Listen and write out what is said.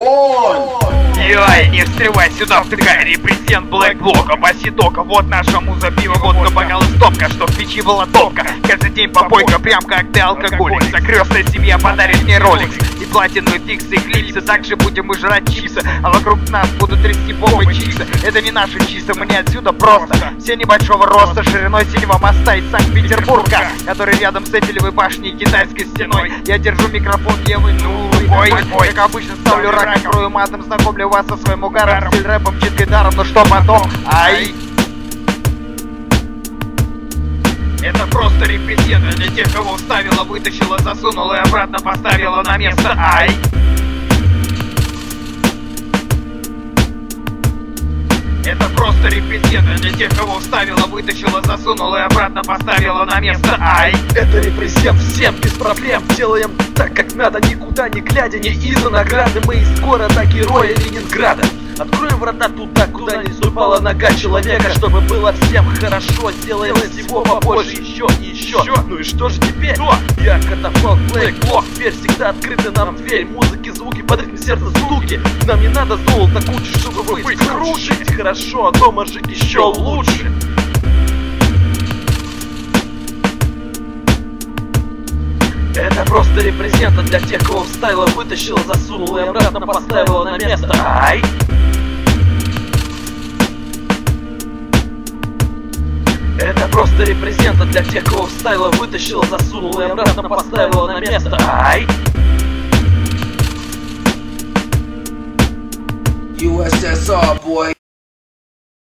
Йой, не встревай сюда, втыкай, репрезент Black Block, опаси тока, вот наша муза, пиво, водка, бокал и стопка, чтоб в печи была топка. Каждый день попойка, прям как ты алкоголик. Закрестная семья подарит мне роликс и платиновый фикс и клипсы. Также будем мы жрать чипсы, а вокруг нас будут трясти бомбы чипсы. Это не наши чисто, мы не отсюда просто. Все небольшого роста, шириной синего моста из Санкт-Петербурга, который рядом с Эйфелевой башней и китайской стеной. Я держу микрофон левой, рукой, как обычно ставлю рак, накрою матом, знакомлю вас со своим угаром, стиль рэпом, читкой даром, но что потом? Ай! Это просто репрезент для тех, кого вставила, вытащила, засунула и обратно поставила на место. Ай! Это просто репрезент для тех, кого вставила, вытащила, засунула и обратно поставила на место. Ай! Это репрезент всем без проблем. Делаем так, как надо, никуда не глядя. Не из-за награды, мы из города героя Ленинграда. Откроем врата туда, куда не ступала нога человека, чтобы было всем хорошо. Сделаем всего побольше, еще и еще. Ну и что же теперь? Я Катафалк, Black Block. Теперь всегда открыты нам дверь. Музыки, звуки, под ритм сердца стуки. Нам не надо золота кучи, чтобы быть круче. Жить хорошо, а дома жить еще лучше. Это просто репрезент для тех, кого вставила, вытащила, засунула и обратно поставила на место. Ай! Это просто репрезент для тех, кого вставила, вытащила, засунула и обратно поставила на место. Ай! USSR, boy.